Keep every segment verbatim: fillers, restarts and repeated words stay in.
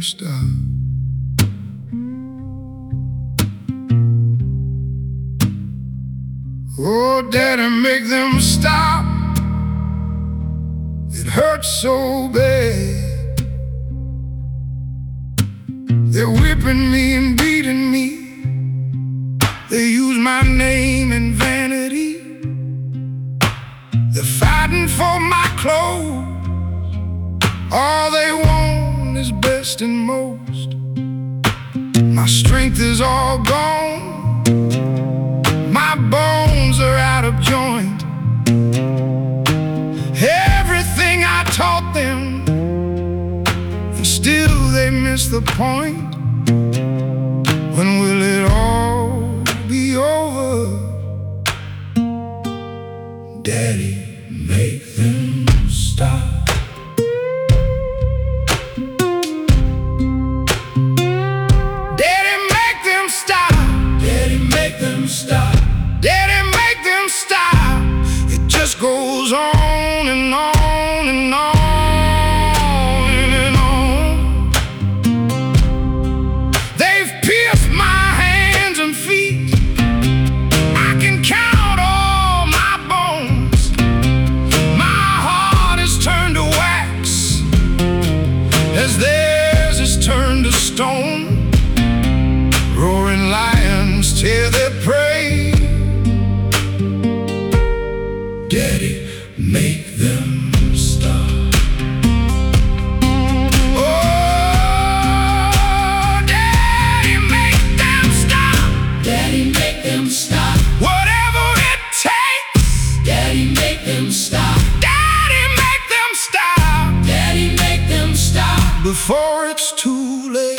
stop. Oh, Daddy, make them stop. It hurts so bad. They're whipping me and beating me. They use my name in vanity. They're fighting for my clothes. All they want is best and most. My strength is all gone. My bones are out of joint. Everything I taught them, and still they miss the point. When will it all be over? Daddy, make them stop. Daddy, make them stop. Daddy, make them stop. Daddy, make them stop. It just goes on and on and on and on. They've pierced my hands and feet. I can count all my bones. My heart is turned to wax as theirs is turned to stone. Roaring lions tear their prey. Daddy, make them stop. Oh, Daddy, make them stop. Daddy, make them stop. Whatever it takes. Daddy, make them stop. Daddy, make them stop. Daddy, make them stop. Before it's too late.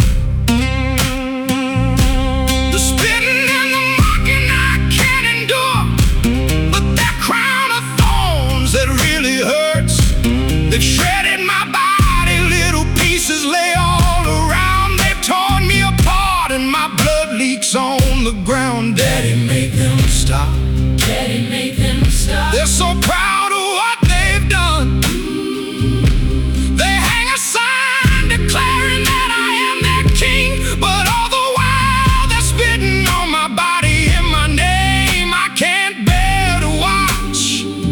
The spitting and the mocking I can't endure, but that crown of thorns that really hurts. They've shredded my body, little pieces lay all around. They've torn me apart and my blood leaks on the ground. Daddy, make them stop. Daddy, make them stop. They're so proud of what they've done. They hang a sign declaring that I am their king, but all the while they're spitting on my body in my name. I can't bear to watch.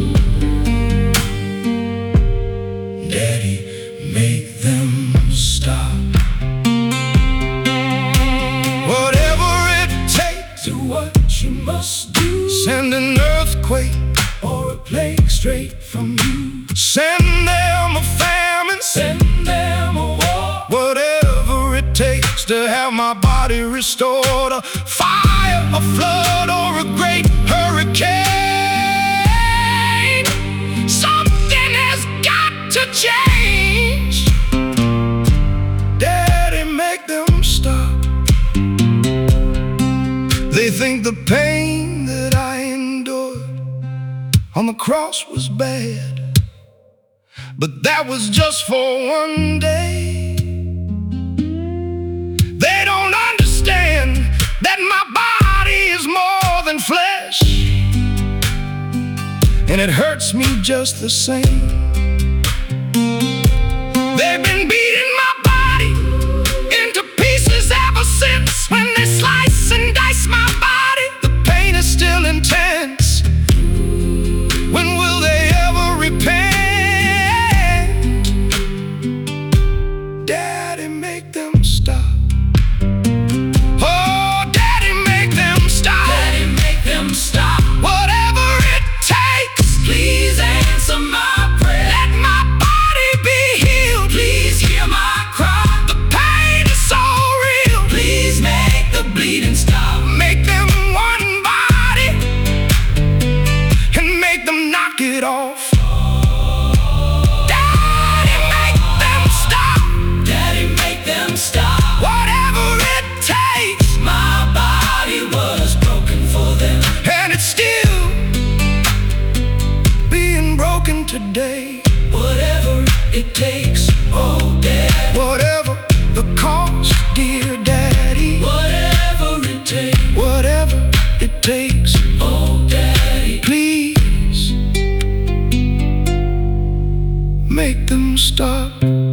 Daddy, make them stop. Whatever it takes, do what you must do. Send an earthquake or a plague straight from you. Send them a famine, send them a war. Whatever it takes to have my body restored. A fire, a flood, or a great hurricane. Something has got to change. Daddy, make them stop. They think the pain that I endured on the cross was bad, but that was just for one day. They don't understand that my body is more than flesh, and it hurts me just the same. They've been beating my body into pieces ever since. When they slice and dice my body, the pain is still intense. When will they ever repent? Daddy, make them stop. Oh, Daddy, make them stop. Daddy, make them stop. Whatever it takes, please answer my prayer. Let my body be healed. Please hear my cry. The pain is so real. Please make the bleeding stop. Make them one body and make them knock it off. Daddy, make them stop. Daddy, make them stop. Whatever it takes. My body was broken for them, and it's still being broken today. Whatever it takes, oh Dad. Whatever the cost, dear Daddy. Whatever it takes. Whatever it takes, oh Daddy. Please make them stop.